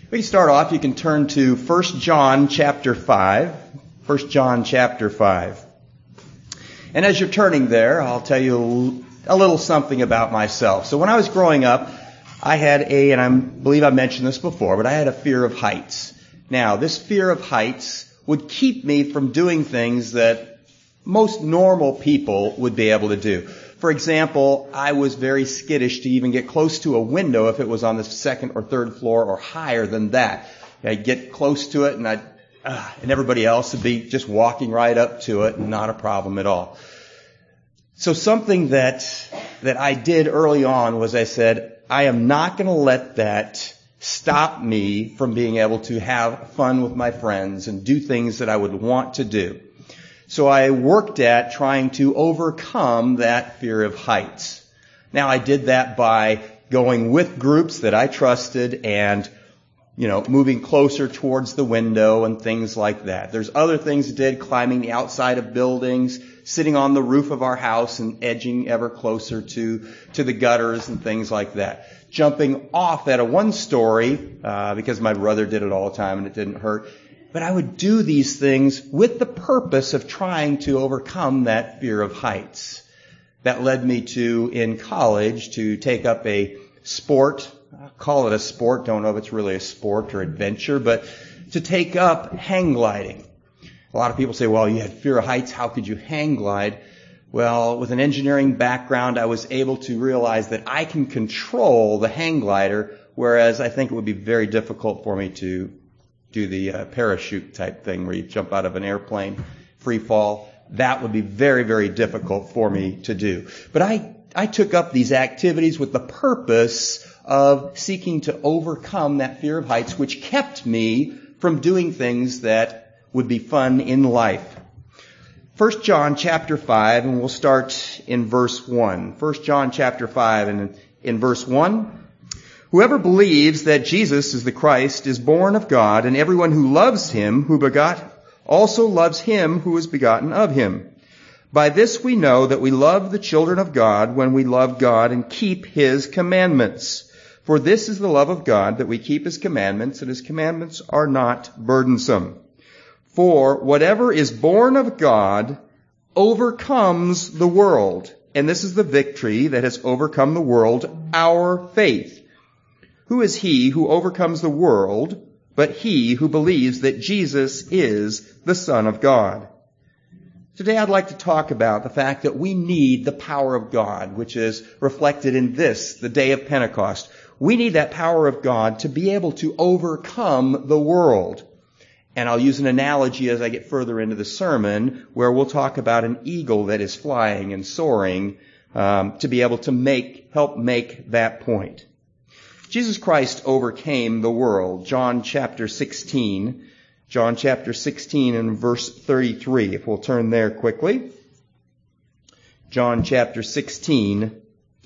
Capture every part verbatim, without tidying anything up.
We can start off, you can turn to First John chapter five. First John chapter five. And as you're turning there, I'll tell you a little something about myself. So when I was growing up, I had a, and I believe I mentioned this before, but I had a fear of heights. Now, this fear of heights would keep me from doing things that most normal people would be able to do. For example, I was very skittish to even get close to a window if it was on the second or third floor or higher than that. I'd get close to it and I'd, uh, and everybody else would be just walking right up to it and not a problem at all. So something that, that I did early on was I said, I am not going to let that stop me from being able to have fun with my friends and do things that I would want to do. So I worked at trying to overcome that fear of heights. Now I did that by going with groups that I trusted and, you know, moving closer towards the window and things like that. There's other things I did, climbing the outside of buildings, sitting on the roof of our house and edging ever closer to, to the gutters and things like that. Jumping off at a one story, uh, because my brother did it all the time and it didn't hurt. But I would do these things with the purpose of trying to overcome that fear of heights. That led me to, in college, to take up a sport. I'll call it a sport. Don't know if it's really a sport or adventure, but to take up hang gliding. A lot of people say, well, you had fear of heights. How could you hang glide? Well, with an engineering background, I was able to realize that I can control the hang glider, whereas I think it would be very difficult for me to do the uh, parachute type thing where you jump out of an airplane, free fall. That would be very, very difficult for me to do. But I, I took up these activities with the purpose of seeking to overcome that fear of heights, which kept me from doing things that would be fun in life. First John chapter five, and we'll start in verse one. First John chapter five, and in verse one, whoever believes that Jesus is the Christ is born of God, and everyone who loves him who begot also loves him who is begotten of him. By this we know that we love the children of God when we love God and keep his commandments. For this is the love of God, that we keep his commandments, and his commandments are not burdensome. For whatever is born of God overcomes the world, and this is the victory that has overcome the world, our faith. Who is he who overcomes the world but he who believes that Jesus is the Son of God? Today I'd like to talk about the fact that we need the power of God, which is reflected in this, the day of Pentecost. We need that power of God to be able to overcome the world. And I'll use an analogy as I get further into the sermon where we'll talk about an eagle that is flying and soaring um, to be able to make help make that point. Jesus Christ overcame the world. John chapter sixteen. John chapter sixteen and verse thirty-three. If we'll turn there quickly. John chapter sixteen.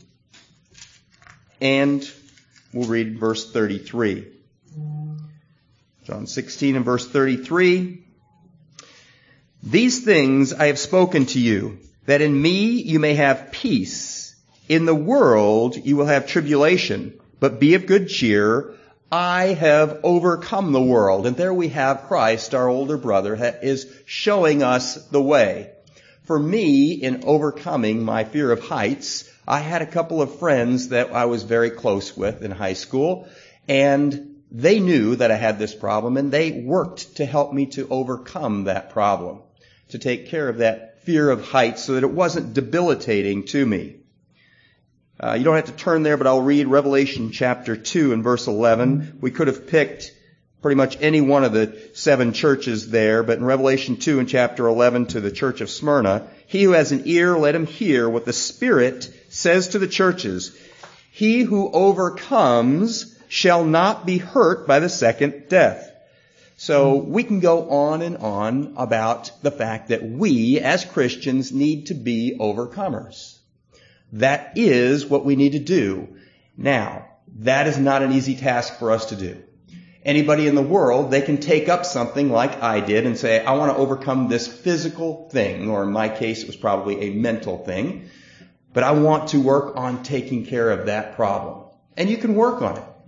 And we'll read verse thirty-three. John sixteen and verse thirty-three. These things I have spoken to you, that in me you may have peace. In the world you will have tribulation. But be of good cheer, I have overcome the world. And there we have Christ, our older brother, is showing us the way. For me, in overcoming my fear of heights, I had a couple of friends that I was very close with in high school, and they knew that I had this problem, and they worked to help me to overcome that problem, to take care of that fear of heights so that it wasn't debilitating to me. Uh, you don't have to turn there, but I'll read Revelation chapter two and verse eleven. We could have picked pretty much any one of the seven churches there, but in Revelation two and chapter eleven to the church of Smyrna, he who has an ear, let him hear what the Spirit says to the churches. He who overcomes shall not be hurt by the second death. So we can go on and on about the fact that we as Christians need to be overcomers. That is what we need to do. Now, that is not an easy task for us to do. Anybody in the world, they can take up something like I did and say, I want to overcome this physical thing, or in my case, it was probably a mental thing, but I want to work on taking care of that problem. And you can work on it.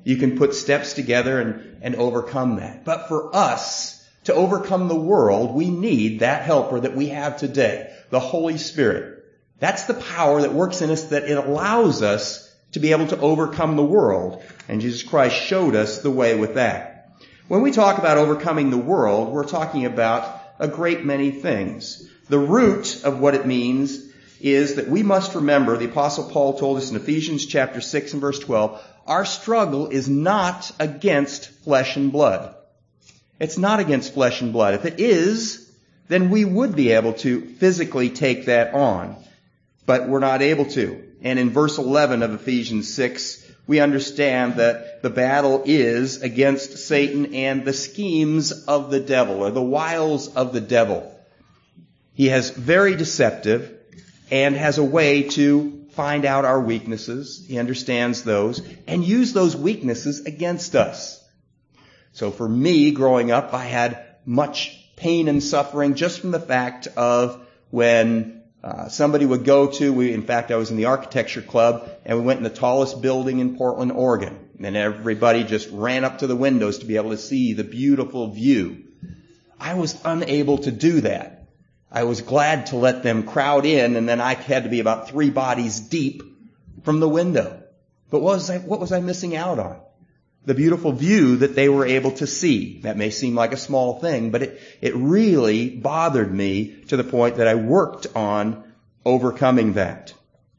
You can put steps together and, and overcome that. But for us to overcome the world, we need that helper that we have today, the Holy Spirit. That's the power that works in us, that it allows us to be able to overcome the world. And Jesus Christ showed us the way with that. When we talk about overcoming the world, we're talking about a great many things. The root of what it means is that we must remember, the Apostle Paul told us in Ephesians chapter six and verse twelve, our struggle is not against flesh and blood. It's not against flesh and blood. If it is, then we would be able to physically take that on. But we're not able to. And in verse eleven of Ephesians six, we understand that the battle is against Satan and the schemes of the devil, or the wiles of the devil. He is very deceptive and has a way to find out our weaknesses. He understands those and use those weaknesses against us. So for me, growing up, I had much pain and suffering just from the fact of when Uh, somebody would go to, we, in fact, I was in the architecture club, and we went in the tallest building in Portland, Oregon. And everybody just ran up to the windows to be able to see the beautiful view. I was unable to do that. I was glad to let them crowd in, and then I had to be about three bodies deep from the window. But what was I, what was I missing out on? The beautiful view that they were able to see. That may seem like a small thing, but it, it really bothered me to the point that I worked on overcoming that.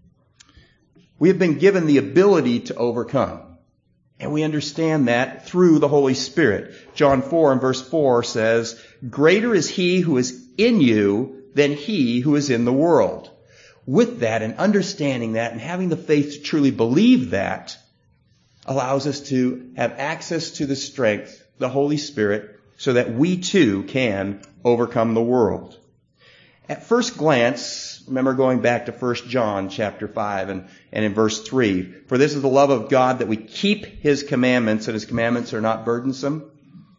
We have been given the ability to overcome. And we understand that through the Holy Spirit. John four and verse four says, greater is he who is in you than he who is in the world. With that and understanding that and having the faith to truly believe that, allows us to have access to the strength, the Holy Spirit, so that we too can overcome the world. At first glance, remember going back to First John chapter five and, and in verse three, for this is the love of God that we keep His commandments, and His commandments are not burdensome.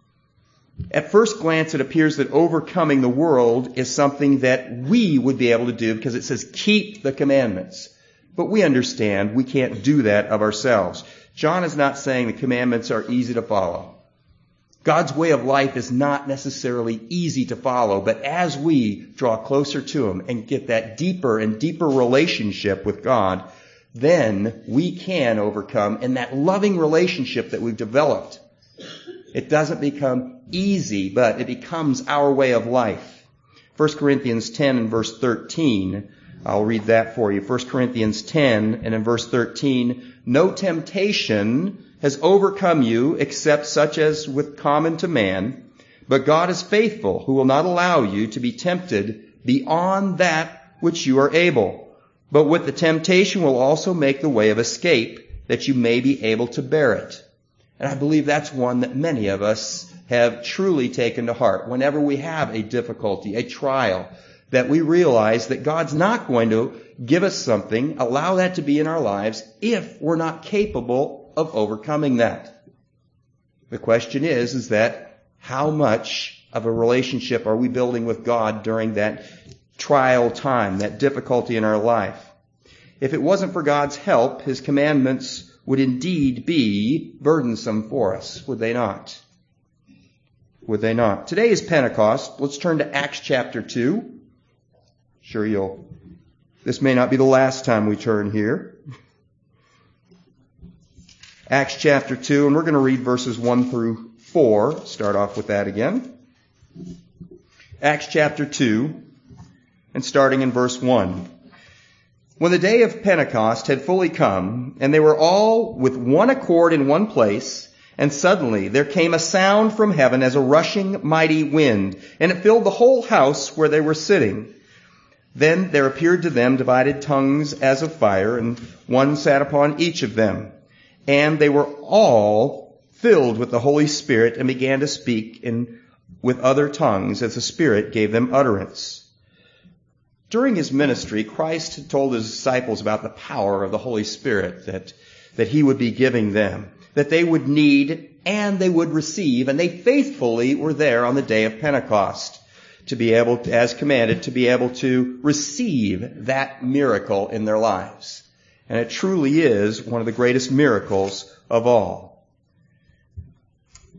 At first glance, it appears that overcoming the world is something that we would be able to do because it says keep the commandments. But we understand we can't do that of ourselves. John is not saying the commandments are easy to follow. God's way of life is not necessarily easy to follow, but as we draw closer to Him and get that deeper and deeper relationship with God, then we can overcome. And that loving relationship that we've developed, it doesn't become easy, but it becomes our way of life. First Corinthians ten and verse thirteen, I'll read that for you. First Corinthians ten and in verse thirteen, no temptation has overcome you except such as with common to man, but God is faithful, who will not allow you to be tempted beyond that which you are able. But with the temptation will also make the way of escape, that you may be able to bear it. And I believe that's one that many of us have truly taken to heart. Whenever we have a difficulty, a trial, that we realize that God's not going to give us something, allow that to be in our lives, if we're not capable of overcoming that. The question is, is that how much of a relationship are we building with God during that trial time, that difficulty in our life? If it wasn't for God's help, His commandments would indeed be burdensome for us, would they not? Would they not? Today is Pentecost. Let's turn to Acts chapter two. Sure you'll, this may not be the last time we turn here. Acts chapter two, and we're going to read verses one through four. Start off with that again. Acts chapter two, and starting in verse one. When the day of Pentecost had fully come, and they were all with one accord in one place, and suddenly there came a sound from heaven as a rushing mighty wind, and it filled the whole house where they were sitting. Then there appeared to them divided tongues as of fire, and one sat upon each of them. And they were all filled with the Holy Spirit and began to speak in with other tongues as the Spirit gave them utterance. During His ministry, Christ had told His disciples about the power of the Holy Spirit that, that He would be giving them, that they would need and they would receive, and they faithfully were there on the day of Pentecost to be able, to, as commanded, to be able to receive that miracle in their lives. And it truly is one of the greatest miracles of all.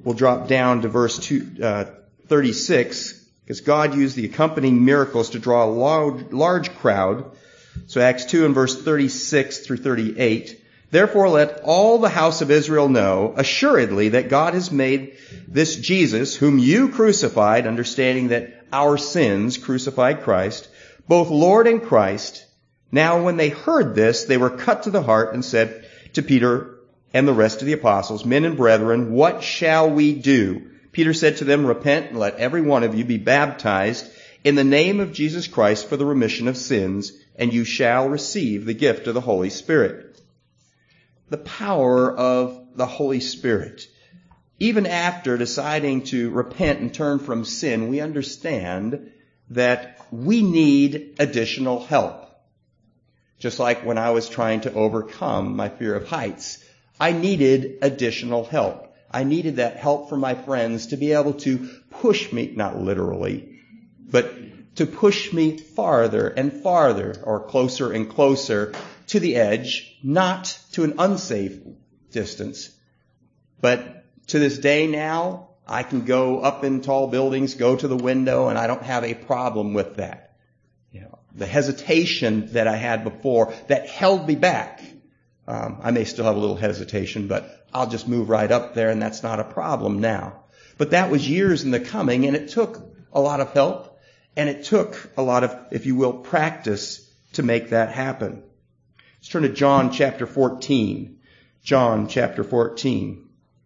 we'll drop down to verse two, uh, thirty-six, because God used the accompanying miracles to draw a large, large crowd. So Acts two and verse thirty-six through thirty-eight. Therefore let all the house of Israel know assuredly that God has made this Jesus, whom you crucified, understanding that our sins crucified Christ, both Lord and Christ. Now when they heard this, they were cut to the heart and said to Peter and the rest of the apostles, men and brethren, what shall we do? Peter said to them, repent and let every one of you be baptized in the name of Jesus Christ for the remission of sins, and you shall receive the gift of the Holy Spirit. The power of the Holy Spirit. Even after deciding to repent and turn from sin, we understand that we need additional help. Just like when I was trying to overcome my fear of heights, I needed additional help. I needed that help from my friends to be able to push me, not literally, but to push me farther and farther or closer and closer to the edge, not to an unsafe distance. But to this day now, I can go up in tall buildings, go to the window, and I don't have a problem with that. You know, the hesitation that I had before that held me back. Um, I may still have a little hesitation, but I'll just move right up there, and that's not a problem now. But that was years in the coming, and it took a lot of help, and it took a lot of, if you will, practice to make that happen. Let's turn to John chapter fourteen. John chapter fourteen.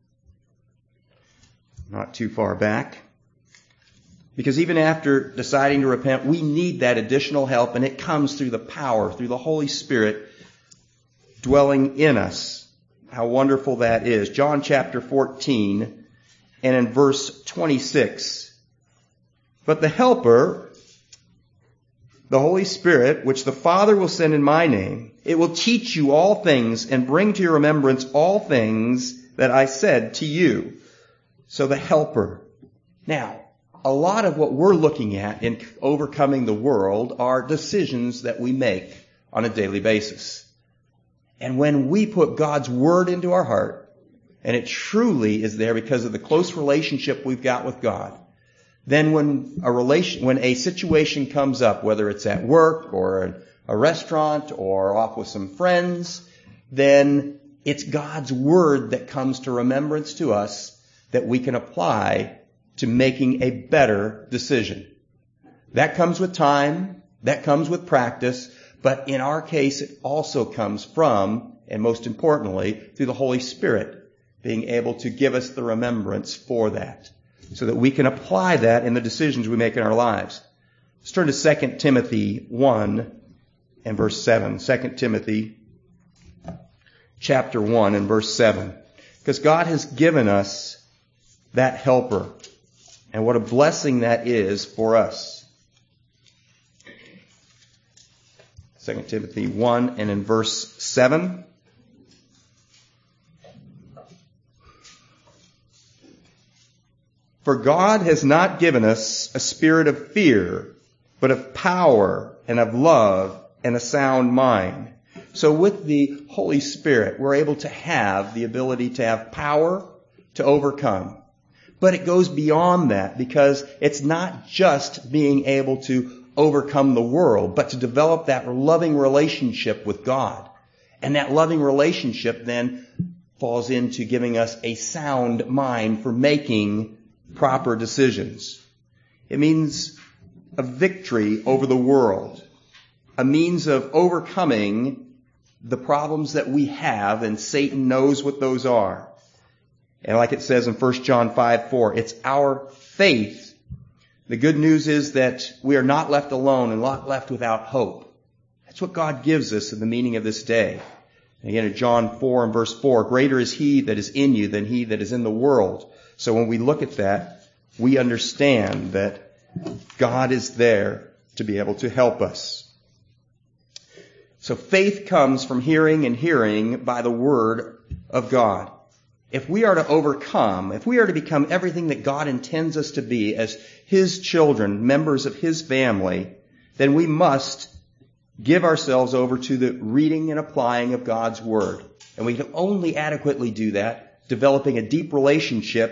Not too far back. Because even after deciding to repent, we need that additional help, and it comes through the power, through the Holy Spirit dwelling in us. How wonderful that is. John chapter fourteen and in verse twenty-six. But the Helper, the Holy Spirit, which the Father will send in my name, it will teach you all things and bring to your remembrance all things that I said to you. So the Helper. Now, a lot of what we're looking at in overcoming the world are decisions that we make on a daily basis. And when we put God's Word into our heart, and it truly is there because of the close relationship we've got with God, then when a relation, when a situation comes up, whether it's at work or a, a restaurant or off with some friends, then it's God's Word that comes to remembrance to us that we can apply to making a better decision. That comes with time, that comes with practice, but in our case it also comes from, and most importantly, through the Holy Spirit being able to give us the remembrance for that, so that we can apply that in the decisions we make in our lives. Let's turn to Second Timothy one and verse seven. Second Timothy chapter one and verse seven. Because God has given us that helper. And what a blessing that is for us. Second Timothy one and in verse seven. For God has not given us a spirit of fear, but of power and of love and a sound mind. So with the Holy Spirit, we're able to have the ability to have power to overcome. But it goes beyond that, because it's not just being able to overcome the world, but to develop that loving relationship with God. And that loving relationship then falls into giving us a sound mind for making proper decisions. It means a victory over the world, a means of overcoming the problems that we have, and Satan knows what those are. And like it says in First John five four, it's our faith. The good news is that we are not left alone and not left without hope. That's what God gives us in the meaning of this day. And again, in John four and verse four, greater is he that is in you than he that is in the world. So when we look at that, we understand that God is there to be able to help us. So faith comes from hearing, and hearing by the Word of God. If we are to overcome, if we are to become everything that God intends us to be as His children, members of His family, then we must give ourselves over to the reading and applying of God's Word. And we can only adequately do that developing a deep relationship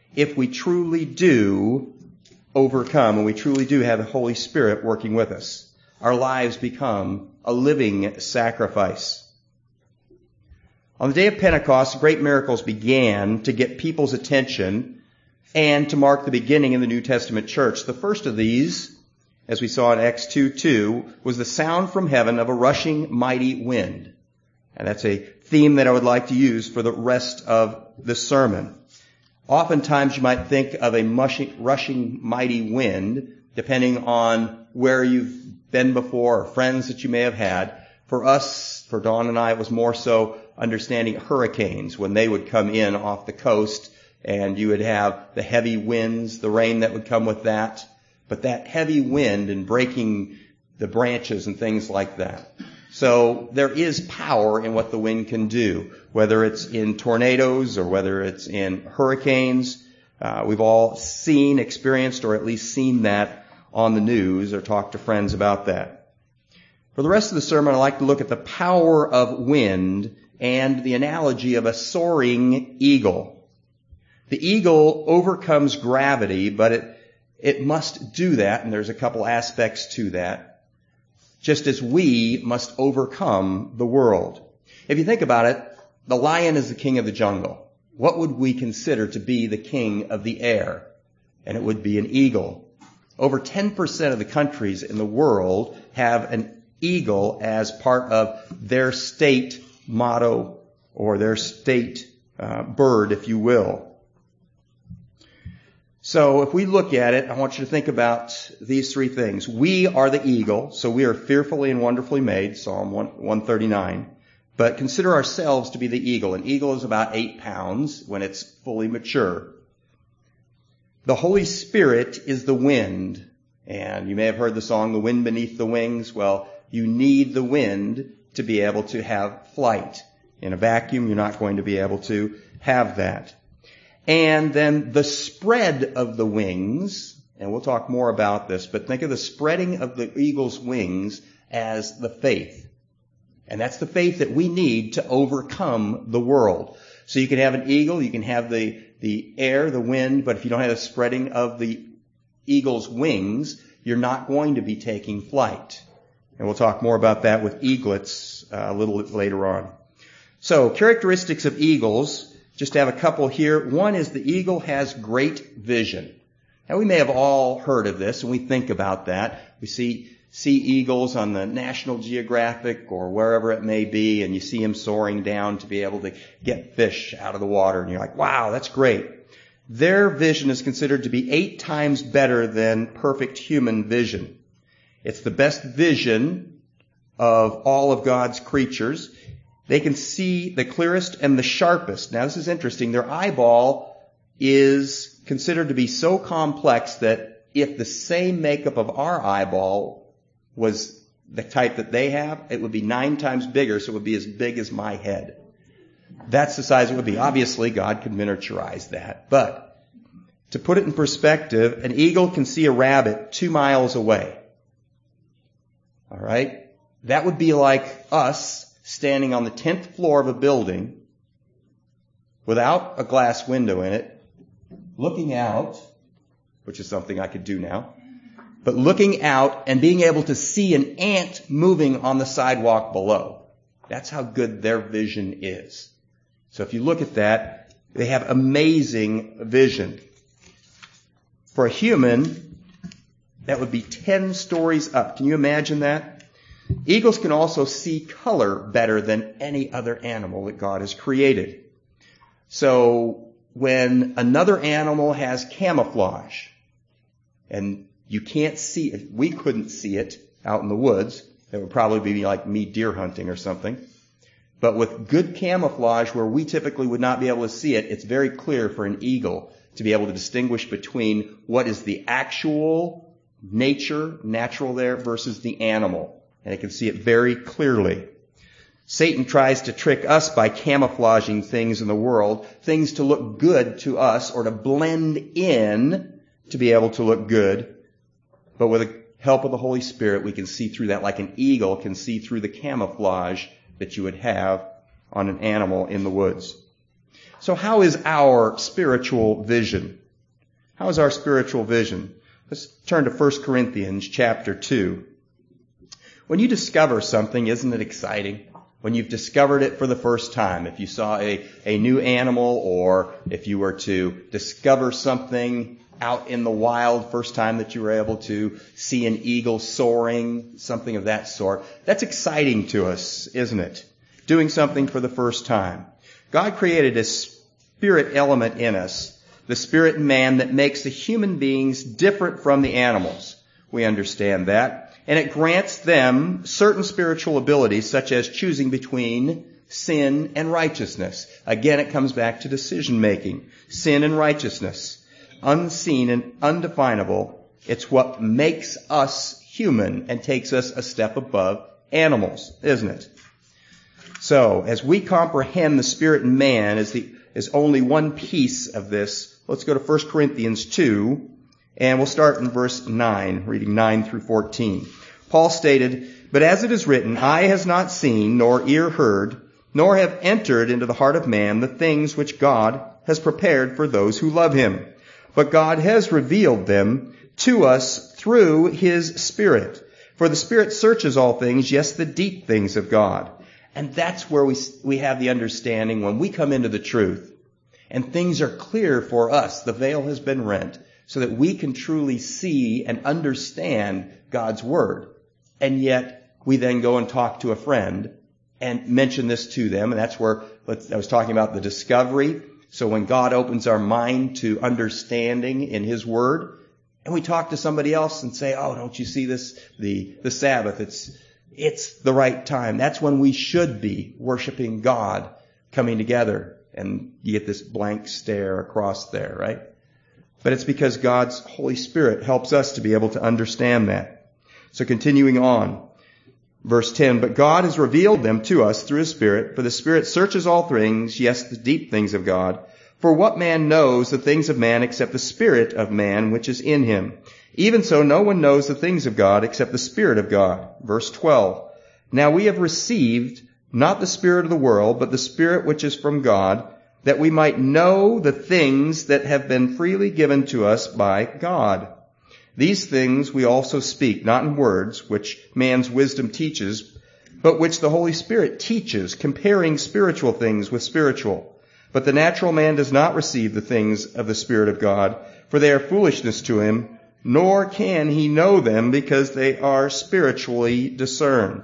if we truly do overcome, and we truly do have the Holy Spirit working with us. Our lives become a living sacrifice. On the day of Pentecost, great miracles began to get people's attention and to mark the beginning in the New Testament church. The first of these, as we saw in Acts two two, was the sound from heaven of a rushing mighty wind. And that's a theme that I would like to use for the rest of the sermon. Oftentimes you might think of a mushing, rushing mighty wind, depending on where you've been before or friends that you may have had. For us, for Dawn and I, it was more so understanding hurricanes when they would come in off the coast, and you would have the heavy winds, the rain that would come with that. But that heavy wind and breaking the branches and things like that. So there is power in what the wind can do, whether it's in tornadoes or whether it's in hurricanes. Uh, we've all seen, experienced, or at least seen that on the news or talked to friends about that. For the rest of the sermon, I'd like to look at the power of wind and the analogy of a soaring eagle. The eagle overcomes gravity, but it, it must do that, and there's a couple aspects to that, just as we must overcome the world. If you think about it, the lion is the king of the jungle. What would we consider to be the king of the air? And it would be an eagle. Over ten percent of the countries in the world have an eagle as part of their state motto or their state uh, bird, if you will. So if we look at it, I want you to think about these three things. We are the eagle, so we are fearfully and wonderfully made, Psalm one thirty-nine. But consider ourselves to be the eagle. An eagle is about eight pounds when it's fully mature. The Holy Spirit is the wind. And you may have heard the song, The Wind Beneath the Wings. Well, you need the wind to be able to have flight. In a vacuum, you're not going to be able to have that. And then the spread of the wings, and we'll talk more about this, but think of the spreading of the eagle's wings as the faith. And that's the faith that we need to overcome the world. So you can have an eagle, you can have the, the air, the wind, but if you don't have the spreading of the eagle's wings, you're not going to be taking flight. And we'll talk more about that with eaglets uh, a little later on. So, characteristics of eagles, just to have a couple here. One is the eagle has great vision. Now, we may have all heard of this, and we think about that. We see see eagles on the National Geographic or wherever it may be, and you see them soaring down to be able to get fish out of the water, and you're like, wow, that's great. Their vision is considered to be eight times better than perfect human vision. It's the best vision of all of God's creatures. They can see the clearest and the sharpest. Now, this is interesting. Their eyeball is considered to be so complex that if the same makeup of our eyeball was the type that they have, it would be nine times bigger, so it would be as big as my head. That's the size it would be. Obviously, God could miniaturize that. But to put it in perspective, an eagle can see a rabbit two miles away. All right? That would be like us standing on the tenth floor of a building without a glass window in it, looking out, which is something I could do now, but looking out and being able to see an ant moving on the sidewalk below. That's how good their vision is. So if you look at that, they have amazing vision. For a human, that would be ten stories up. Can you imagine that? Eagles can also see color better than any other animal that God has created. So when another animal has camouflage, and you can't see it, we couldn't see it out in the woods, that would probably be like me deer hunting or something. But with good camouflage where we typically would not be able to see it, it's very clear for an eagle to be able to distinguish between what is the actual nature, natural there, versus the animal. And it can see it very clearly. Satan tries to trick us by camouflaging things in the world, things to look good to us or to blend in to be able to look good. But with the help of the Holy Spirit, we can see through that like an eagle can see through the camouflage that you would have on an animal in the woods. So how is our spiritual vision? How is our spiritual vision? Let's turn to First Corinthians chapter two. When you discover something, isn't it exciting? When you've discovered it for the first time, if you saw a, a new animal, or if you were to discover something out in the wild, first time that you were able to see an eagle soaring, something of that sort, that's exciting to us, isn't it? Doing something for the first time. God created a spirit element in us, the spirit in man, that makes the human beings different from the animals. We understand that. And it grants them certain spiritual abilities, such as choosing between sin and righteousness. Again, it comes back to decision making. Sin and righteousness. Unseen and undefinable. It's what makes us human and takes us a step above animals, isn't it? So, as we comprehend the spirit in man as the is only one piece of this, let's go to First Corinthians two, and we'll start in verse nine, reading nine through fourteen. Paul stated, "But as it is written, eye has not seen, nor ear heard, nor have entered into the heart of man the things which God has prepared for those who love him. But God has revealed them to us through his Spirit. For the Spirit searches all things, yes, the deep things of God." And that's where we we have the understanding when we come into the truth and things are clear for us. The veil has been rent so that we can truly see and understand God's Word. And yet we then go and talk to a friend and mention this to them. And that's where let's, I was talking about the discovery. So when God opens our mind to understanding in his Word, and we talk to somebody else and say, "Oh, don't you see this? The, the Sabbath, it's, it's the right time." That's when we should be worshiping God, coming together. And you get this blank stare across there, right? But it's because God's Holy Spirit helps us to be able to understand that. So continuing on, verse ten, "But God has revealed them to us through his Spirit, for the Spirit searches all things, yes, the deep things of God. For what man knows the things of man except the Spirit of man which is in him? Even so, no one knows the things of God except the Spirit of God." Verse twelve, "Now we have received not the spirit of the world, but the Spirit which is from God, that we might know the things that have been freely given to us by God. These things we also speak, not in words, which man's wisdom teaches, but which the Holy Spirit teaches, comparing spiritual things with spiritual. But the natural man does not receive the things of the Spirit of God, for they are foolishness to him, nor can he know them, because they are spiritually discerned."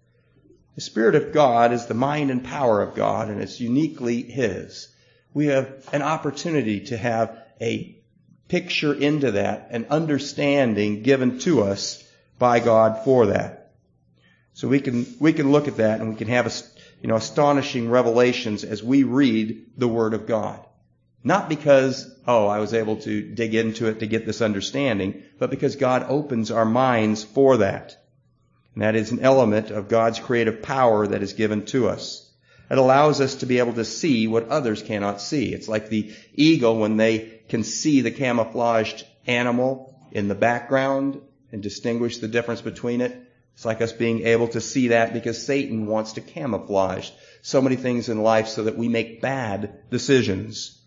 The Spirit of God is the mind and power of God, and it's uniquely his. We have an opportunity to have a picture into that, an understanding given to us by God for that. So we can we can look at that and we can have a, you know astonishing revelations as we read the Word of God. Not because, oh, I was able to dig into it to get this understanding, but because God opens our minds for that. And that is an element of God's creative power that is given to us. It allows us to be able to see what others cannot see. It's like the eagle when they can see the camouflaged animal in the background and distinguish the difference between it. It's like us being able to see that because Satan wants to camouflage so many things in life so that we make bad decisions.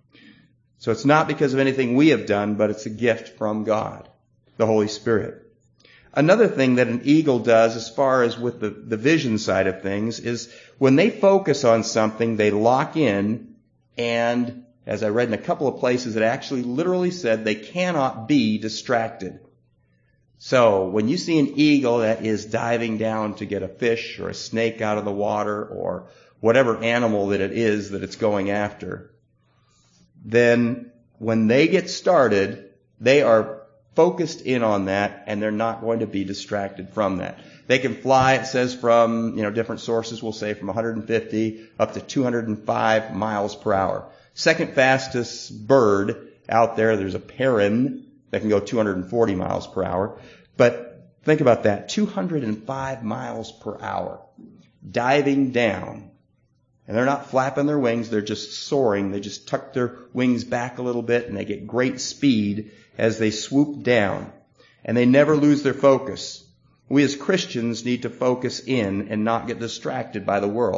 So it's not because of anything we have done, but it's a gift from God, the Holy Spirit. Another thing that an eagle does as far as with the, the vision side of things is when they focus on something, they lock in, and as I read in a couple of places, it actually literally said they cannot be distracted. So when you see an eagle that is diving down to get a fish or a snake out of the water or whatever animal that it is that it's going after, then when they get started, they are focused in on that, and they're not going to be distracted from that. They can fly, it says, from, you know, different sources will say from one hundred fifty up to two hundred five miles per hour. Second fastest bird out there, there's a peregrine that can go two hundred forty miles per hour. But think about that, two hundred five miles per hour, diving down. And they're not flapping their wings, they're just soaring. They just tuck their wings back a little bit, and they get great speed as they swoop down. And they never lose their focus. We as Christians need to focus in and not get distracted by the world.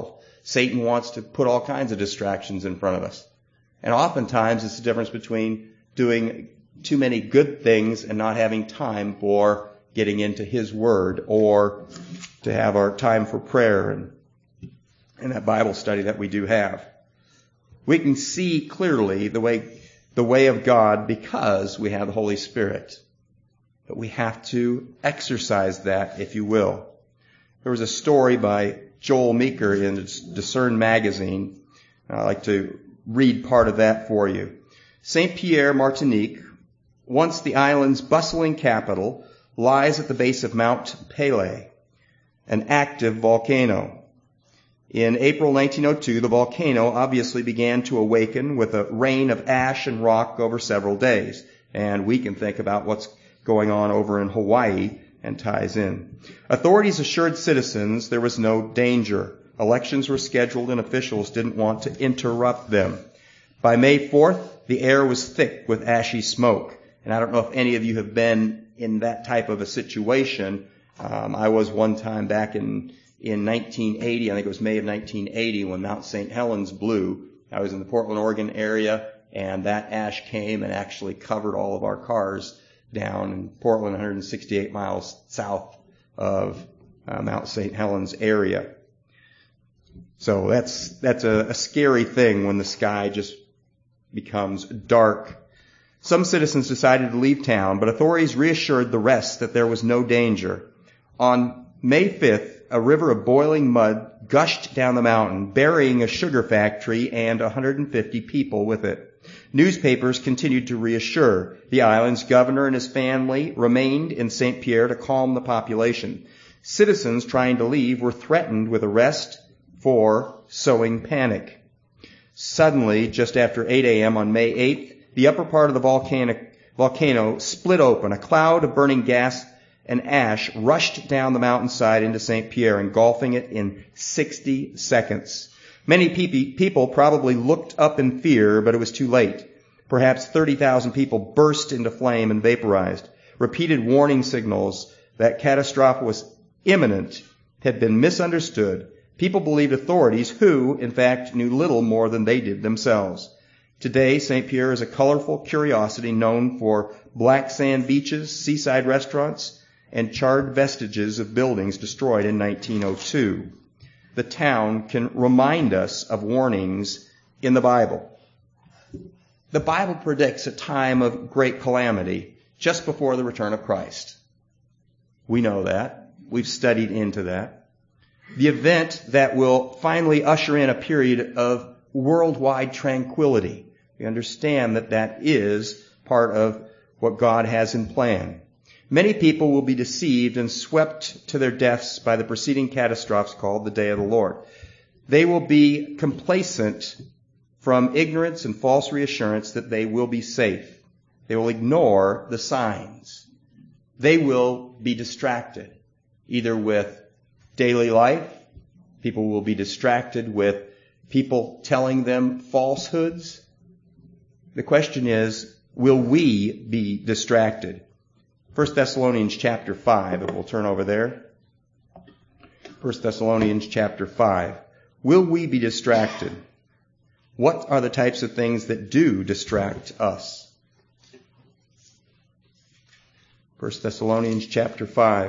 Satan wants to put all kinds of distractions in front of us. And oftentimes it's the difference between doing too many good things and not having time for getting into His Word, or to have our time for prayer and, and that Bible study that we do have. We can see clearly the way, the way of God because we have the Holy Spirit. But we have to exercise that, if you will. There was a story by Joel Meeker in Discern magazine. I'd like to read part of that for you. Saint Pierre, Martinique, once the island's bustling capital, lies at the base of Mount Pelée, an active volcano. In April nineteen oh two, the volcano obviously began to awaken with a rain of ash and rock over several days. And we can think about what's going on over in Hawaii and ties in. Authorities assured citizens there was no danger. Elections were scheduled and officials didn't want to interrupt them. By May fourth, the air was thick with ashy smoke. And I don't know if any of you have been in that type of a situation. Um, I was one time back in in nineteen eighty, I think it was May of nineteen eighty, when Mount Saint Helens blew. I was in the Portland, Oregon area, and that ash came and actually covered all of our cars down in Portland, one hundred sixty-eight miles south of uh, Mount Saint Helens area. So that's that's a, a scary thing when the sky just becomes dark. Some citizens decided to leave town, but authorities reassured the rest that there was no danger. On May fifth, a river of boiling mud gushed down the mountain, burying a sugar factory and one hundred fifty people with it. Newspapers continued to reassure. The island's governor and his family remained in Saint Pierre to calm the population. Citizens trying to leave were threatened with arrest for sowing panic. Suddenly, just after eight a.m. on May eighth, the upper part of the volcano, volcano split open. A cloud of burning gas and ash rushed down the mountainside into Saint Pierre, engulfing it in sixty seconds. Many people probably looked up in fear, but it was too late. Perhaps thirty thousand people burst into flame and vaporized. Repeated warning signals that catastrophe was imminent had been misunderstood. People believed authorities who, in fact, knew little more than they did themselves. Today, Saint Pierre is a colorful curiosity known for black sand beaches, seaside restaurants, and charred vestiges of buildings destroyed in nineteen oh two. The town can remind us of warnings in the Bible. The Bible predicts a time of great calamity just before the return of Christ. We know that. We've studied into that. The event that will finally usher in a period of worldwide tranquility. We understand that that is part of what God has in plan. Many people will be deceived and swept to their deaths by the preceding catastrophes called the Day of the Lord. They will be complacent from ignorance and false reassurance that they will be safe. They will ignore the signs. They will be distracted, either with daily life. People will be distracted with people telling them falsehoods. The question is, will we be distracted? First Thessalonians chapter five, if we'll turn over there. First Thessalonians chapter five. Will we be distracted? What are the types of things that do distract us? First Thessalonians chapter five.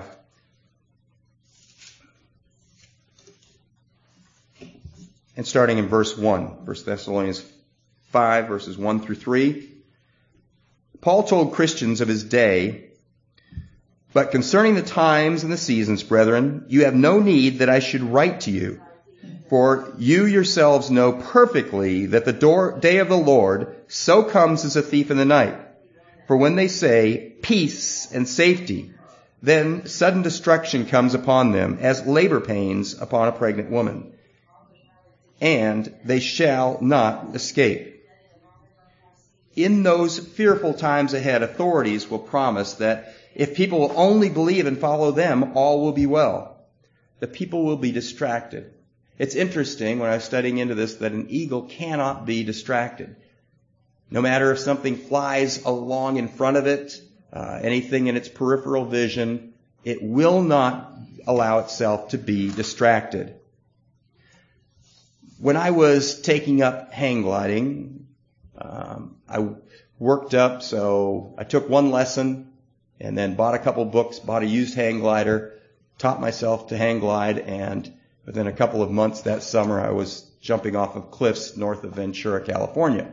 And starting in verse one. First Thessalonians five, verses one through three. Paul told Christians of his day, "But concerning the times and the seasons, brethren, you have no need that I should write to you. For you yourselves know perfectly that the door, day of the Lord so comes as a thief in the night. For when they say peace and safety, then sudden destruction comes upon them as labor pains upon a pregnant woman. And they shall not escape." In those fearful times ahead, authorities will promise that if people will only believe and follow them, all will be well. The people will be distracted. It's interesting when I was studying into this that an eagle cannot be distracted. No matter if something flies along in front of it, uh, anything in its peripheral vision, it will not allow itself to be distracted. when I was taking up hang gliding, um, I worked up, so I took one lesson and then bought a couple books, bought a used hang glider, taught myself to hang glide, and within a couple of months that summer I was jumping off of cliffs north of Ventura, California.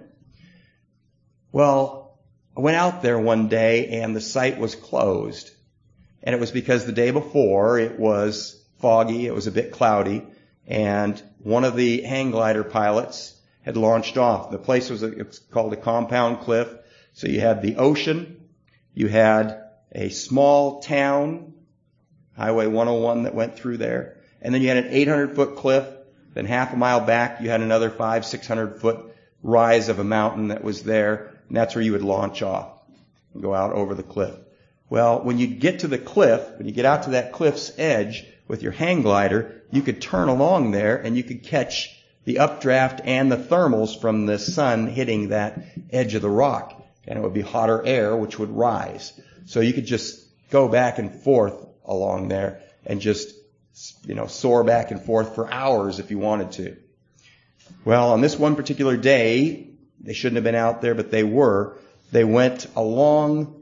Well, I went out there one day and the site was closed. And it was because the day before it was foggy, it was a bit cloudy, and one of the hang glider pilots had launched off. The place was, a, it's called a compound cliff. So you had the ocean, you had a small town, Highway one oh one that went through there, and then you had an eight hundred foot cliff. Then half a mile back, you had another five, six hundred foot rise of a mountain that was there, and that's where you would launch off and go out over the cliff. Well, when you get to the cliff, when you get out to that cliff's edge with your hang glider, you could turn along there and you could catch the updraft and the thermals from the sun hitting that edge of the rock. And it would be hotter air which would rise. So you could just go back and forth along there and just, you know, soar back and forth for hours if you wanted to. Well, on this one particular day, they shouldn't have been out there, but they were. They went along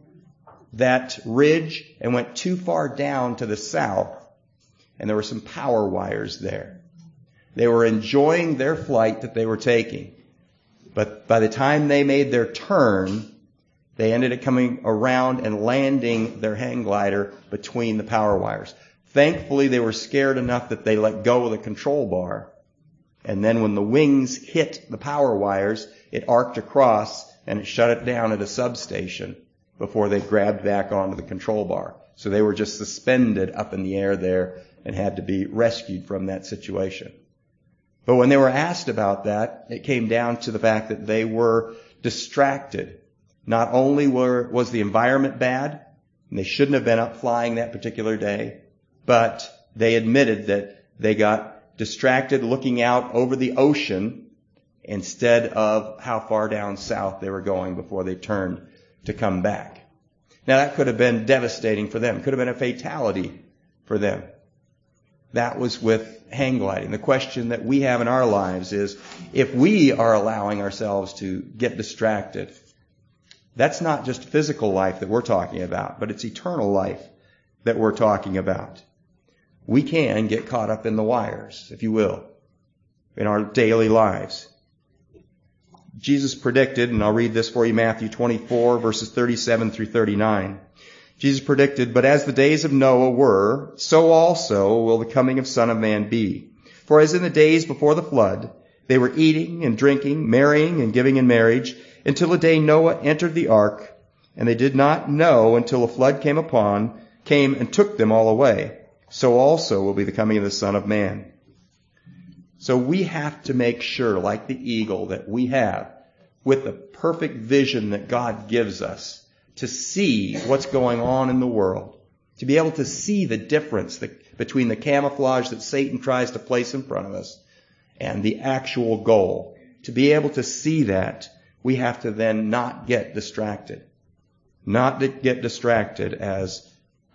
that ridge and went too far down to the south, and there were some power wires there. They were enjoying their flight that they were taking, but by the time they made their turn, they ended up coming around and landing their hang glider between the power wires. Thankfully, they were scared enough that they let go of the control bar, and then when the wings hit the power wires, it arced across and it shut it down at a substation before they grabbed back onto the control bar. So they were just suspended up in the air there and had to be rescued from that situation. But when they were asked about that, it came down to the fact that they were distracted. Not only were, was the environment bad, and they shouldn't have been up flying that particular day, but they admitted that they got distracted looking out over the ocean instead of how far down south they were going before they turned to come back. Now that could have been devastating for them. It could have been a fatality for them. That was with hang gliding. The question that we have in our lives is, if we are allowing ourselves to get distracted, that's not just physical life that we're talking about, but it's eternal life that we're talking about. We can get caught up in the wires, if you will, in our daily lives. Jesus predicted, and I'll read this for you, Matthew twenty-four, verses thirty-seven through thirty-nine. Jesus predicted, "But as the days of Noah were, so also will the coming of Son of Man be. For as in the days before the flood, they were eating and drinking, marrying and giving in marriage, until the day Noah entered the ark, and they did not know until a flood came upon, came and took them all away. So also will be the coming of the Son of Man." So we have to make sure, like the eagle, that we have, with the perfect vision that God gives us, to see what's going on in the world, to be able to see the difference that, between the camouflage that Satan tries to place in front of us and the actual goal. To be able to see that, we have to then not get distracted. Not get distracted as,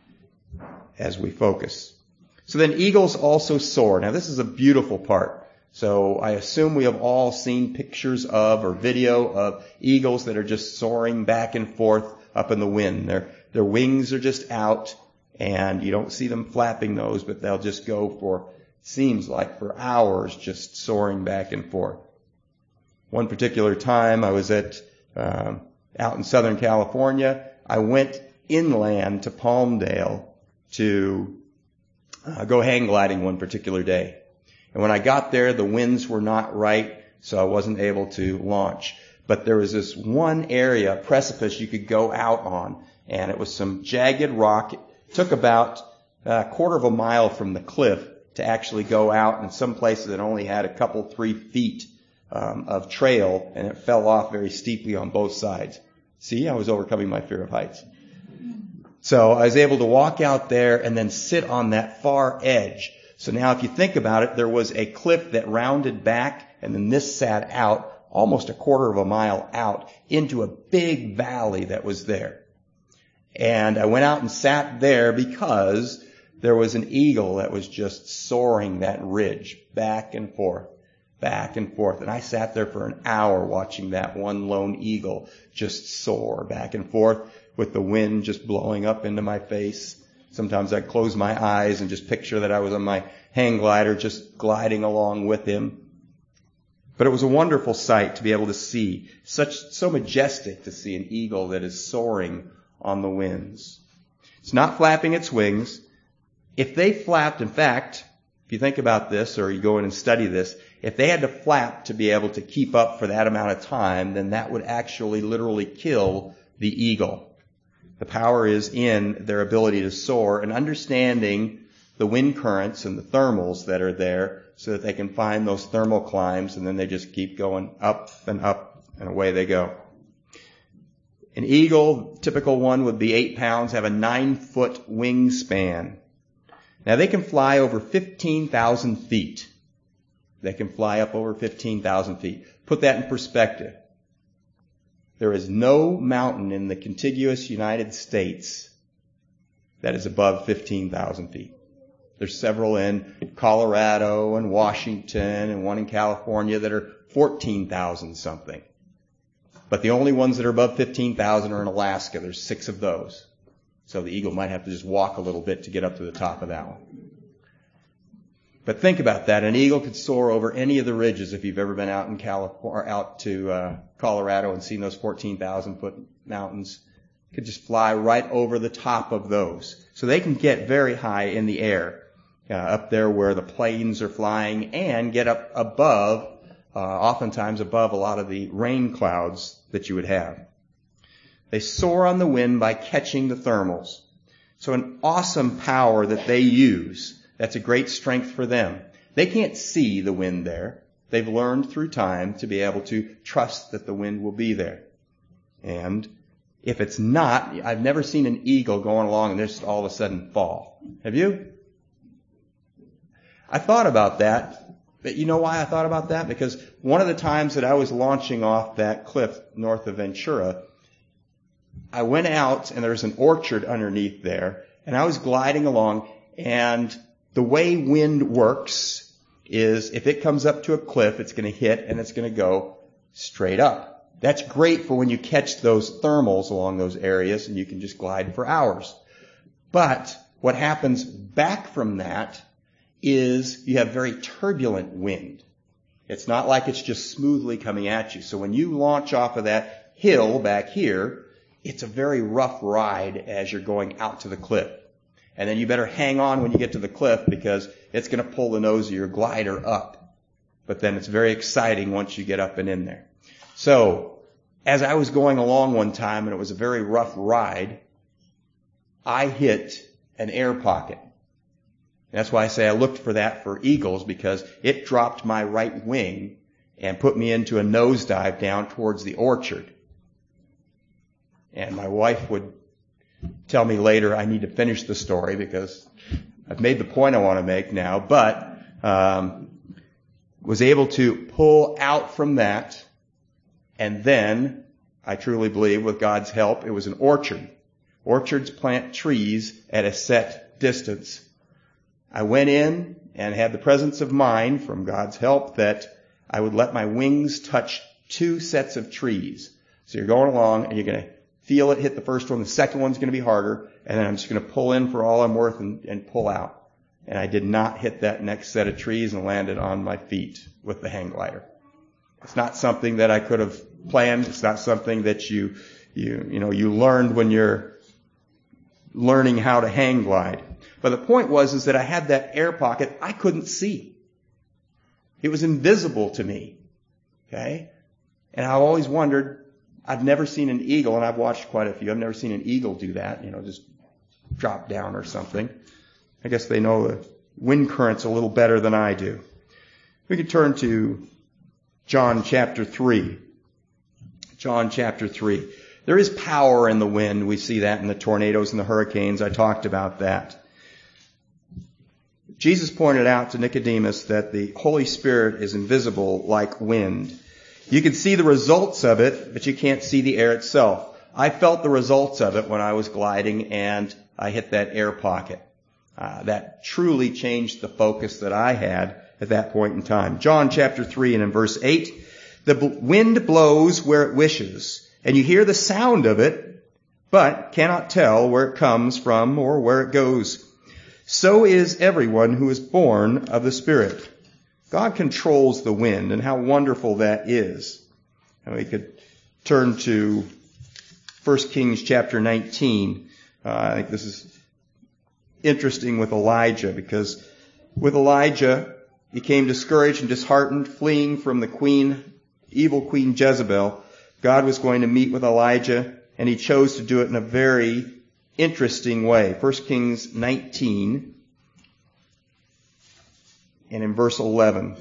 as we focus. So then eagles also soar. Now this is a beautiful part. So I assume we have all seen pictures of or video of eagles that are just soaring back and forth up in the wind. Their, their wings are just out and you don't see them flapping those, but they'll just go for, seems like for hours, just soaring back and forth. One particular time I was at, um, out in Southern California. I went inland to Palmdale to Uh, go hang gliding one particular day. And when I got there, the winds were not right, so I wasn't able to launch. But there was this one area, precipice you could go out on, and it was some jagged rock. It took about a quarter of a mile from the cliff to actually go out, and some places it only had a couple, three feet um, of trail, and it fell off very steeply on both sides. See, I was overcoming my fear of heights. So I was able to walk out there and then sit on that far edge. So now if you think about it, there was a cliff that rounded back, and then this sat out almost a quarter of a mile out into a big valley that was there. And I went out and sat there because there was an eagle that was just soaring that ridge back and forth, back and forth. And I sat there for an hour watching that one lone eagle just soar back and forth with the wind just blowing up into my face. Sometimes I'd close my eyes and just picture that I was on my hang glider just gliding along with him. But it was a wonderful sight to be able to see, such so majestic to see an eagle that is soaring on the winds. It's not flapping its wings. If they flapped, in fact, if you think about this or you go in and study this, if they had to flap to be able to keep up for that amount of time, then that would actually literally kill the eagle. The power is in their ability to soar and understanding the wind currents and the thermals that are there so that they can find those thermal climbs, and then they just keep going up and up and away they go. An eagle, typical one would be eight pounds, have a nine foot wingspan. Now they can fly over fifteen thousand feet. They can fly up over fifteen thousand feet. Put that in perspective. There is no mountain in the contiguous United States that is above fifteen thousand feet. There's several in Colorado and Washington and one in California that are fourteen thousand something. But the only ones that are above fifteen thousand are in Alaska. There's six of those. So the eagle might have to just walk a little bit to get up to the top of that one. But think about that. An eagle could soar over any of the ridges if you've ever been out in California, out to uh, Colorado and seen those fourteen thousand foot mountains. Could just fly right over the top of those. So they can get very high in the air, uh, up there where the planes are flying, and get up above, uh, oftentimes above a lot of the rain clouds that you would have. They soar on the wind by catching the thermals. So an awesome power that they use. That's a great strength for them. They can't see the wind there. They've learned through time to be able to trust that the wind will be there. And if it's not, I've never seen an eagle going along and just all of a sudden fall. Have you? I thought about that. But you know why I thought about that? Because one of the times that I was launching off that cliff north of Ventura, I went out and there's an orchard underneath there, and I was gliding along, and the way wind works is if it comes up to a cliff, it's going to hit and it's going to go straight up. That's great for when you catch those thermals along those areas and you can just glide for hours. But what happens back from that is you have very turbulent wind. It's not like it's just smoothly coming at you. So when you launch off of that hill back here, it's a very rough ride as you're going out to the cliff. And then you better hang on when you get to the cliff because it's going to pull the nose of your glider up. But then it's very exciting once you get up and in there. So as I was going along one time, and it was a very rough ride, I hit an air pocket. That's why I say I looked for that for eagles, because it dropped my right wing and put me into a nosedive down towards the orchard. And my wife would tell me later I need to finish the story because I've made the point I want to make now, but um, was able to pull out from that, and then I truly believe with God's help it was an orchard. Orchards plant trees at a set distance. I went in and had the presence of mind from God's help that I would let my wings touch two sets of trees. So you're going along and you're going to feel it hit the first one. The second one's going to be harder. And then I'm just going to pull in for all I'm worth and, and pull out. And I did not hit that next set of trees and landed on my feet with the hang glider. It's not something that I could have planned. It's not something that you, you, you know, you learned when you're learning how to hang glide. But the point was, is that I had that air pocket I couldn't see. It was invisible to me. Okay? And I've always wondered, I've never seen an eagle, and I've watched quite a few. I've never seen an eagle do that, you know, just drop down or something. I guess they know the wind currents a little better than I do. We could turn to John chapter three. John chapter three. There is power in the wind. We see that in the tornadoes and the hurricanes. I talked about that. Jesus pointed out to Nicodemus that the Holy Spirit is invisible like wind. You can see the results of it, but you can't see the air itself. I felt the results of it when I was gliding and I hit that air pocket. Uh, that truly changed the focus that I had at that point in time. John chapter three and in verse eight, the wind blows where it wishes, and you hear the sound of it, but cannot tell where it comes from or where it goes. So is everyone who is born of the Spirit. God controls the wind, and how wonderful that is. And we could turn to First Kings chapter nineteen. Uh, I think this is interesting with Elijah, because with Elijah, he became discouraged and disheartened, fleeing from the queen, evil Queen Jezebel. God was going to meet with Elijah, and he chose to do it in a very interesting way. First Kings nineteen, and in verse eleven.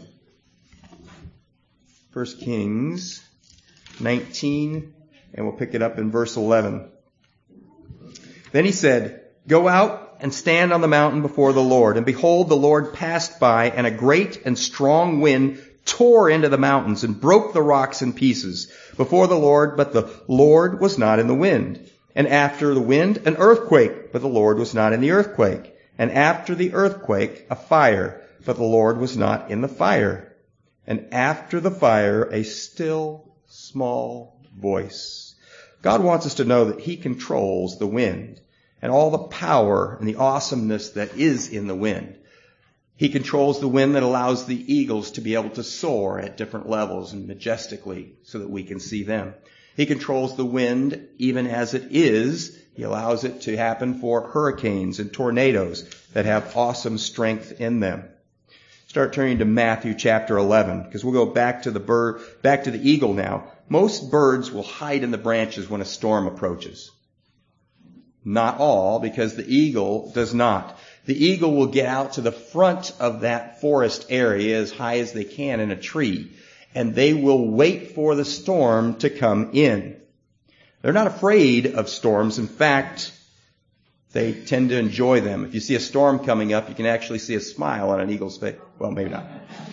First Kings nineteen, and we'll pick it up in verse eleven. Then he said, "Go out and stand on the mountain before the Lord. And behold, the Lord passed by, and a great and strong wind tore into the mountains and broke the rocks in pieces before the Lord, but the Lord was not in the wind. And after the wind, an earthquake, but the Lord was not in the earthquake. And after the earthquake, a fire, but the Lord was not in the fire. And after the fire, a still small voice." God wants us to know that He controls the wind and all the power and the awesomeness that is in the wind. He controls the wind that allows the eagles to be able to soar at different levels and majestically so that we can see them. He controls the wind even as it is. He allows it to happen for hurricanes and tornadoes that have awesome strength in them. Start turning to Matthew chapter eleven, because we'll go back to the bird, back to the eagle now. Most birds will hide in the branches when a storm approaches. Not all, because the eagle does not. The eagle will get out to the front of that forest area as high as they can in a tree, and they will wait for the storm to come in. They're not afraid of storms. In fact, they tend to enjoy them. If you see a storm coming up, you can actually see a smile on an eagle's face. Well, maybe not.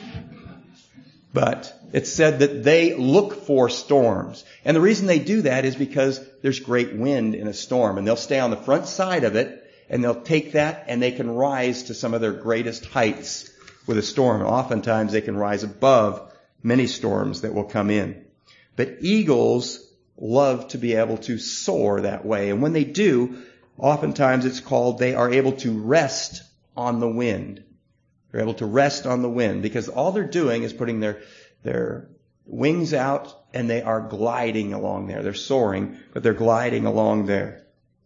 But it's said that they look for storms. And the reason they do that is because there's great wind in a storm. And they'll stay on the front side of it, and they'll take that, and they can rise to some of their greatest heights with a storm. Oftentimes they can rise above many storms that will come in. But eagles love to be able to soar that way. And when they do, oftentimes it's called they are able to rest on the wind. They're able to rest on the wind because all they're doing is putting their, their wings out, and they are gliding along there. They're soaring, but they're gliding along there.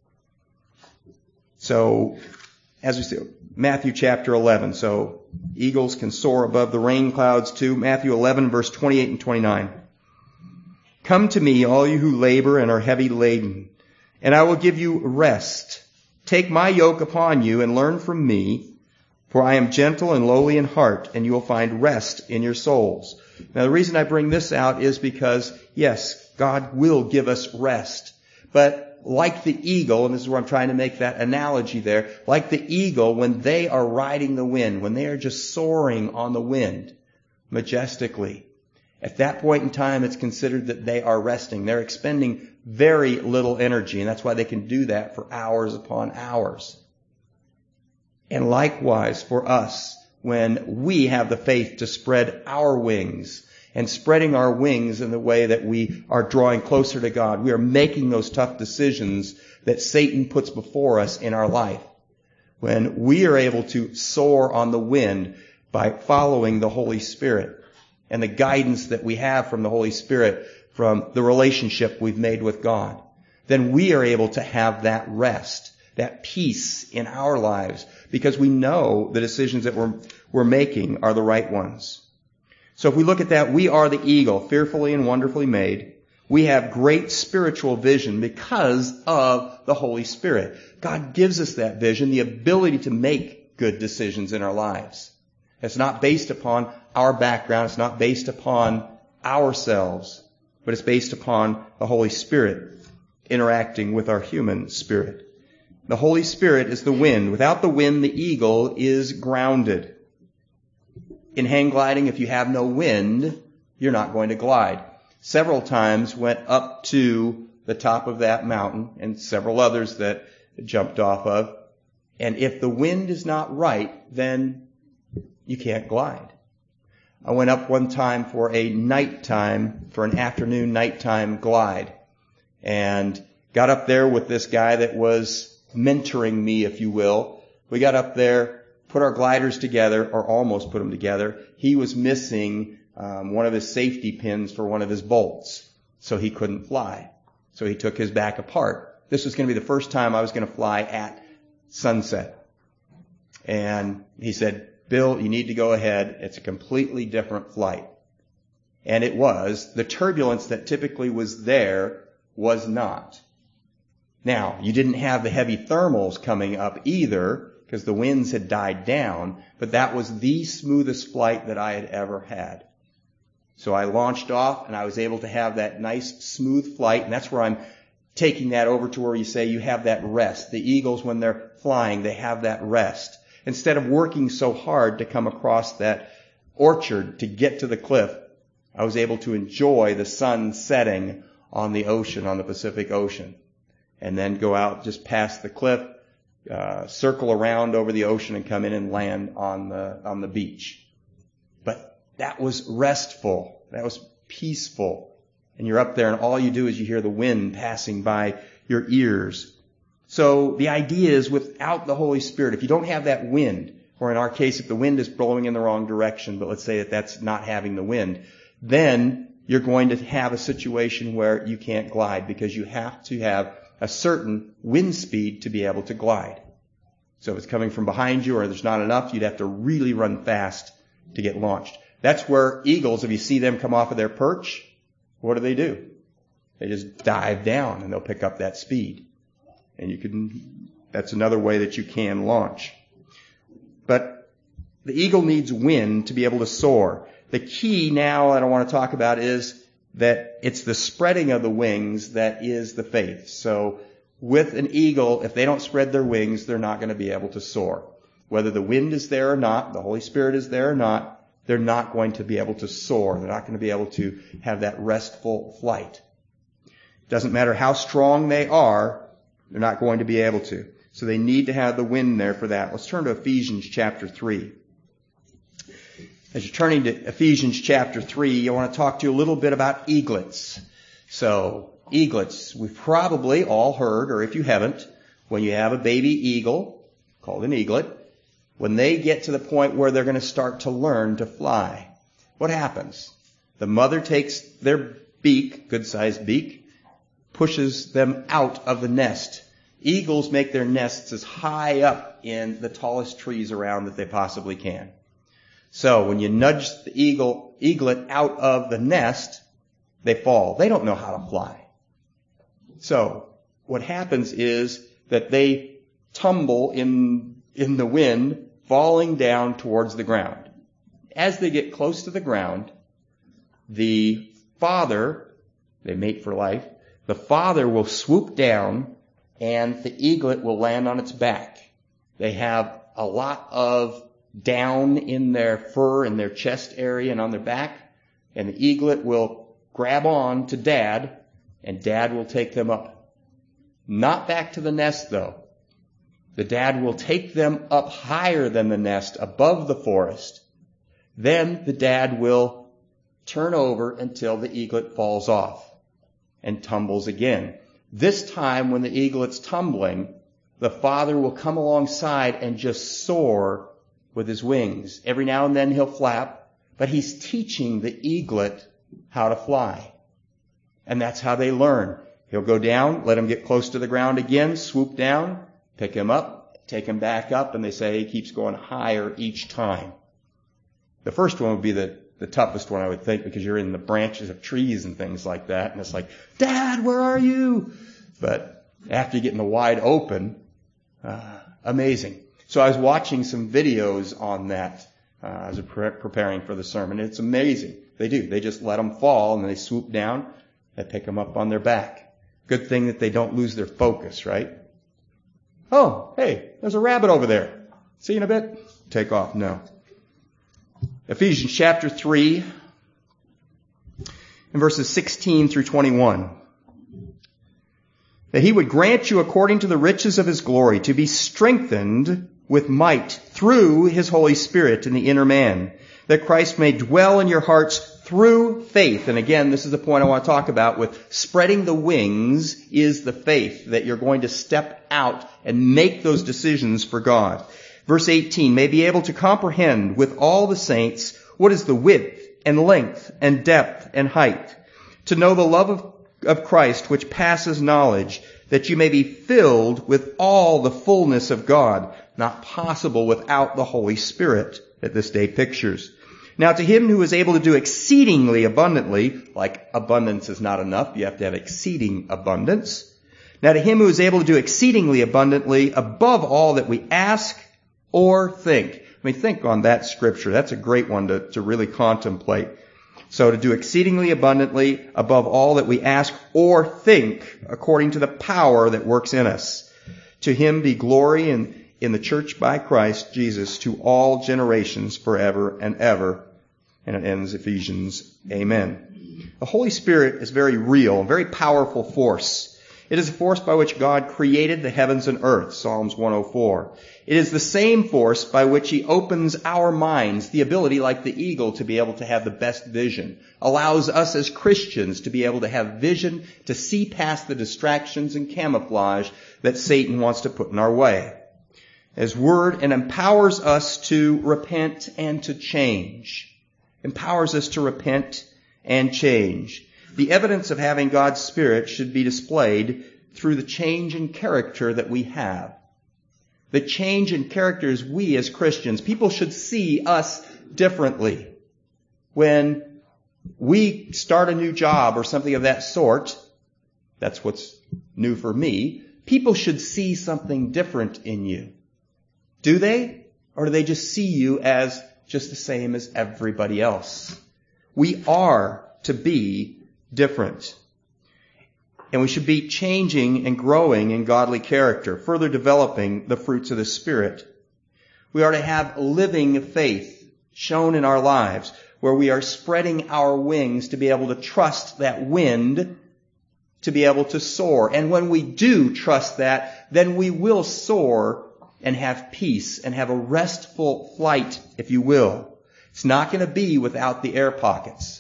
So, as we see, Matthew chapter eleven. So, eagles can soar above the rain clouds too. Matthew eleven, verse twenty-eight and twenty-nine. "Come to me, all you who labor and are heavy laden, and I will give you rest. Take my yoke upon you and learn from me, for I am gentle and lowly in heart, and you will find rest in your souls." Now, the reason I bring this out is because, yes, God will give us rest. But like the eagle, and this is where I'm trying to make that analogy there, like the eagle, when they are riding the wind, when they are just soaring on the wind majestically, at that point in time, it's considered that they are resting. They're expending very little energy, and that's why they can do that for hours upon hours. And likewise for us, when we have the faith to spread our wings, and spreading our wings in the way that we are drawing closer to God, we are making those tough decisions that Satan puts before us in our life. When we are able to soar on the wind by following the Holy Spirit and the guidance that we have from the Holy Spirit, from the relationship we've made with God, then we are able to have that rest, that peace in our lives, because we know the decisions that we're, we're making are the right ones. So if we look at that, we are the eagle, fearfully and wonderfully made. We have great spiritual vision because of the Holy Spirit. God gives us that vision, the ability to make good decisions in our lives. It's not based upon our background. It's not based upon ourselves, but it's based upon the Holy Spirit interacting with our human spirit. The Holy Spirit is the wind. Without the wind, the eagle is grounded. In hang gliding, if you have no wind, you're not going to glide. Several times went up to the top of that mountain, and several others that jumped off of. And if the wind is not right, then you can't glide. I went up one time for a nighttime, for an afternoon nighttime glide, and got up there with this guy that was mentoring me, if you will. We got up there, put our gliders together, or almost put them together. He was missing um, one of his safety pins for one of his bolts, so he couldn't fly. So he took his back apart. This was going to be the first time I was going to fly at sunset. And he said, Bill, you need to go ahead. It's a completely different flight. And it was. The turbulence that typically was there was not. Now, you didn't have the heavy thermals coming up either, because the winds had died down, but that was the smoothest flight that I had ever had. So I launched off, and I was able to have that nice, smooth flight, and that's where I'm taking that over to where you say you have that rest. The eagles, when they're flying, they have that rest. Instead of working so hard to come across that orchard to get to the cliff, I was able to enjoy the sun setting on the ocean, on the Pacific Ocean, and then go out just past the cliff, uh, circle around over the ocean and come in and land on the, on the beach. But that was restful. That was peaceful. And you're up there and all you do is you hear the wind passing by your ears. So the idea is, without the Holy Spirit, if you don't have that wind, or in our case, if the wind is blowing in the wrong direction, but let's say that that's not having the wind, then you're going to have a situation where you can't glide, because you have to have a certain wind speed to be able to glide. So if it's coming from behind you or there's not enough, you'd have to really run fast to get launched. That's where eagles, if you see them come off of their perch, what do they do? They just dive down and they'll pick up that speed. And you can, that's another way that you can launch. But the eagle needs wind to be able to soar. The key now that I want to talk about is that it's the spreading of the wings that is the faith. So with an eagle, if they don't spread their wings, they're not going to be able to soar. Whether the wind is there or not, the Holy Spirit is there or not, they're not going to be able to soar. They're not going to be able to have that restful flight. It doesn't matter how strong they are, they're not going to be able to. So they need to have the wind there for that. Let's turn to Ephesians chapter three. As you're turning to Ephesians chapter three, I want to talk to you a little bit about eaglets. So, eaglets, we've probably all heard, or if you haven't, when you have a baby eagle, called an eaglet, when they get to the point where they're going to start to learn to fly, what happens? The mother takes their beak, good-sized beak, pushes them out of the nest. Eagles make their nests as high up in the tallest trees around that they possibly can. So when you nudge the eagle, eaglet out of the nest, they fall. They don't know how to fly. So what happens is that they tumble in, in the wind, falling down towards the ground. As they get close to the ground, the father, they mate for life, the father will swoop down and the eaglet will land on its back. They have a lot of down in their fur and their chest area and on their back, and the eaglet will grab on to dad, and dad will take them up. Not back to the nest though. The dad will take them up higher than the nest, above the forest. Then the dad will turn over until the eaglet falls off and tumbles again. This time, when the eaglet's tumbling, the father will come alongside and just soar with his wings. Every now and then he'll flap, but he's teaching the eaglet how to fly. And that's how they learn. He'll go down, let him get close to the ground again, swoop down, pick him up, take him back up, and they say he keeps going higher each time. The first one would be the, the toughest one, I would think, because you're in the branches of trees and things like that, and it's like, Dad, where are you? But after you get in the wide open, uh, amazing. So I was watching some videos on that uh, as I was pre- preparing for the sermon. It's amazing. They do. They just let them fall, and then they swoop down. They pick them up on their back. Good thing that they don't lose their focus, right? Oh, hey, there's a rabbit over there. See you in a bit. Take off. No. Ephesians chapter three, in verses sixteen through twenty-one. That he would grant you according to the riches of his glory to be strengthened with might through his Holy Spirit in the inner man, that Christ may dwell in your hearts through faith. And again, this is the point I want to talk about with spreading the wings is the faith that you're going to step out and make those decisions for God. Verse eighteen, may be able to comprehend with all the saints what is the width and length and depth and height, to know the love of, of Christ which passes knowledge, that you may be filled with all the fullness of God, not possible without the Holy Spirit that this day pictures. Now to him who is able to do exceedingly abundantly, like abundance is not enough, you have to have exceeding abundance. Now to him who is able to do exceedingly abundantly above all that we ask or think. I mean, think on that scripture. That's a great one to, to really contemplate. So to do exceedingly abundantly above all that we ask or think, according to the power that works in us. To him be glory in, in the church by Christ Jesus to all generations forever and ever. And it ends Ephesians, amen. The Holy Spirit is very real, a very powerful force. It is a force by which God created the heavens and earth, Psalms one oh four. It is the same force by which He opens our minds, the ability, like the eagle, to be able to have the best vision. Allows us as Christians to be able to have vision, to see past the distractions and camouflage that Satan wants to put in our way. His Word, and empowers us to repent and to change. Empowers us to repent and change. The evidence of having God's Spirit should be displayed through the change in character that we have. The change in characters we as Christians, people should see us differently. When we start a new job or something of that sort, that's what's new for me, people should see something different in you. Do they? Or do they just see you as just the same as everybody else? We are to be different. And we should be changing and growing in godly character, further developing the fruits of the Spirit. We are to have living faith shown in our lives, where we are spreading our wings to be able to trust that wind, to be able to soar. And when we do trust that, then we will soar and have peace and have a restful flight, if you will. It's not going to be without the air pockets,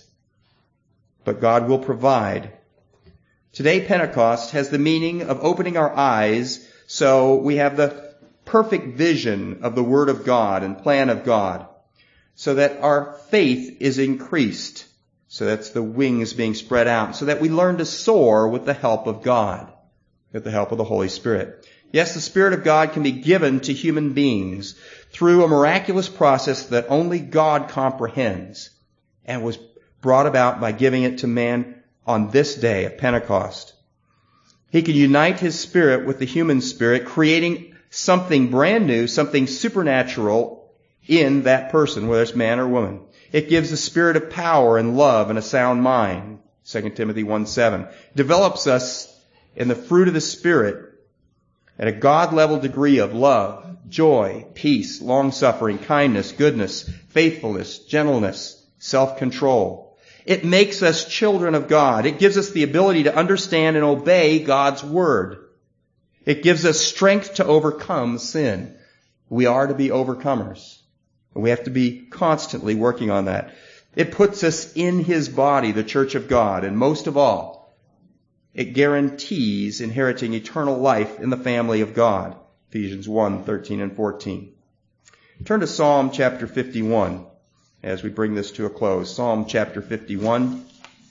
but God will provide. Today, Pentecost has the meaning of opening our eyes so we have the perfect vision of the Word of God and plan of God, so that our faith is increased. So that's the wings being spread out, so that we learn to soar with the help of God, with the help of the Holy Spirit. Yes, the Spirit of God can be given to human beings through a miraculous process that only God comprehends, and was brought about by giving it to man on this day of Pentecost. He can unite His Spirit with the human spirit, creating something brand new, something supernatural in that person, whether it's man or woman. It gives the spirit of power and love and a sound mind, Second Timothy one seven. Develops us in the fruit of the Spirit at a God-level degree of love, joy, peace, long-suffering, kindness, goodness, faithfulness, gentleness, self-control. It makes us children of God. It gives us the ability to understand and obey God's Word. It gives us strength to overcome sin. We are to be overcomers. We have to be constantly working on that. It puts us in His body, the church of God. And most of all, it guarantees inheriting eternal life in the family of God. Ephesians one thirteen and fourteen. Turn to Psalm chapter fifty-one. As we bring this to a close, Psalm chapter fifty-one.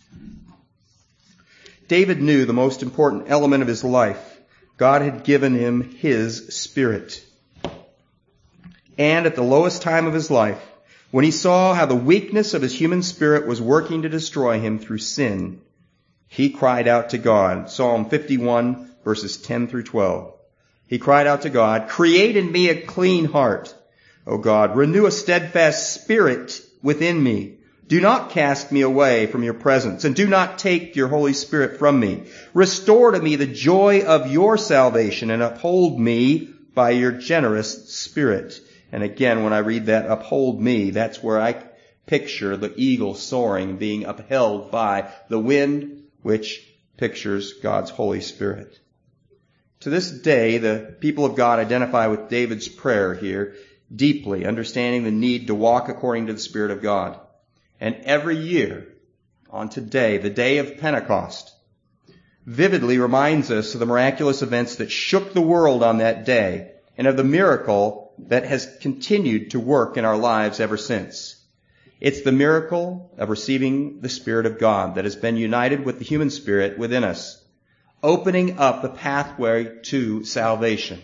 David knew the most important element of his life. God had given him His Spirit. And at the lowest time of his life, when he saw how the weakness of his human spirit was working to destroy him through sin, he cried out to God. Psalm fifty-one, verses ten through twelve. He cried out to God, "Create in me a clean heart, O God, renew a steadfast spirit within me. Do not cast me away from your presence, and do not take your Holy Spirit from me. Restore to me the joy of your salvation, and uphold me by your generous Spirit." And again, when I read that, uphold me, that's where I picture the eagle soaring, being upheld by the wind, which pictures God's Holy Spirit. To this day, the people of God identify with David's prayer here. deeply, understanding the need to walk according to the Spirit of God. And every year, on today, the day of Pentecost, vividly reminds us of the miraculous events that shook the world on that day and of the miracle that has continued to work in our lives ever since. It's the miracle of receiving the Spirit of God that has been united with the human spirit within us, opening up the pathway to salvation.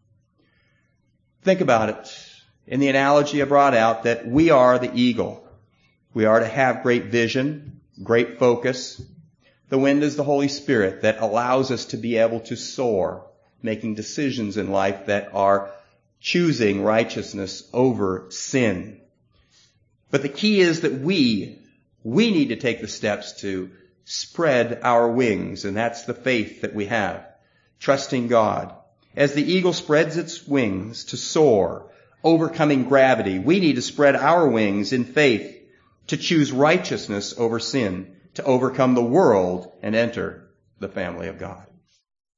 Think about it in the analogy I brought out that we are the eagle. We are to have great vision, great focus. The wind is the Holy Spirit that allows us to be able to soar, making decisions in life that are choosing righteousness over sin. But the key is that we, we need to take the steps to spread our wings, and that's the faith that we have, trusting God. As the eagle spreads its wings to soar, overcoming gravity, we need to spread our wings in faith to choose righteousness over sin, to overcome the world and enter the family of God.